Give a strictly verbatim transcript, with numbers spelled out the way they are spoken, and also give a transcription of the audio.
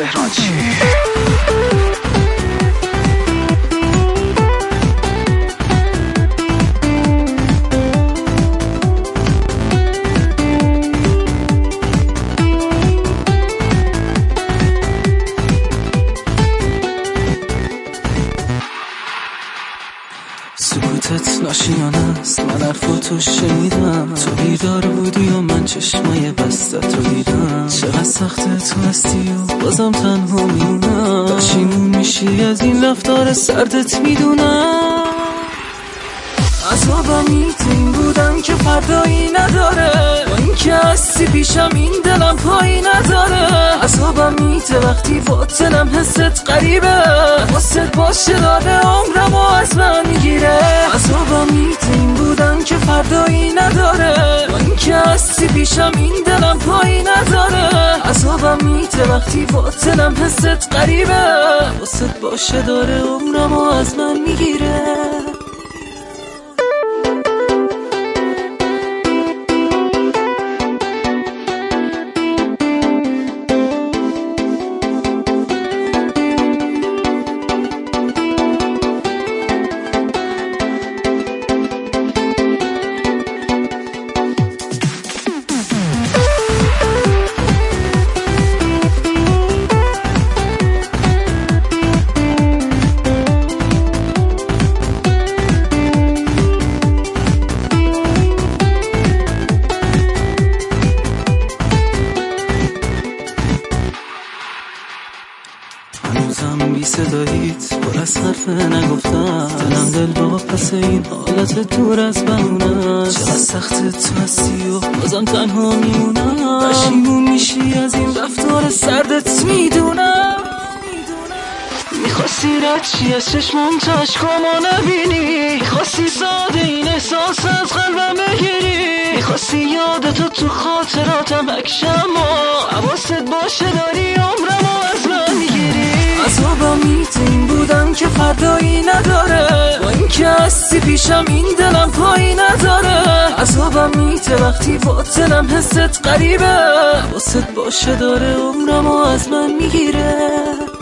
تهران چی؟ سکوتت ناشیانه است، من حرفاتو شنیدم. تو بیدار بودی و من چشمای بستت رو دیدم. چقدر سخته تو هستی و بازم تنها میمونم. پشیمون میشی از این رفتار سردت میدونم. عذابمی تو این بودم که فردایی نداره، با این که هستی پیشم این دلم پایی نداره. عذابمی تو وقتی با دلم حست قریبه، واسه باشه داده عمرم و از من میگیره. عذابمی تو این بودم که فردایی نداره، با این که هستی پیشم این دلم پایی نداره. عذابمی تو وقتی با دلم حست قریبه، واسه باشه داره عمرم و از من میگیره. هنوزم بی صداییت پر از حرف نگفتم. دلم دل با پس این حالت دور از بمونم. چقدر سخته تو هستی و بازم تنها میمونم. پشیمون میشی از این رفتار سردت میدونم. میخواستی رد چی از چشمم تا عشقامو نبینی، میخواستی ساده این احساس از قلبم بگیری، میخواستی یادتو تو خاطراتم بکشم و حواست باشه داری عمرمو از من میگیری. عذابمی تو این بودم که فردایی نداره، با این که هستی پیشم این دلم پایی نداره. عذابمی تو وقتی با دلم حست قریبه، واسه باشه داره عمرمو از من میگیره.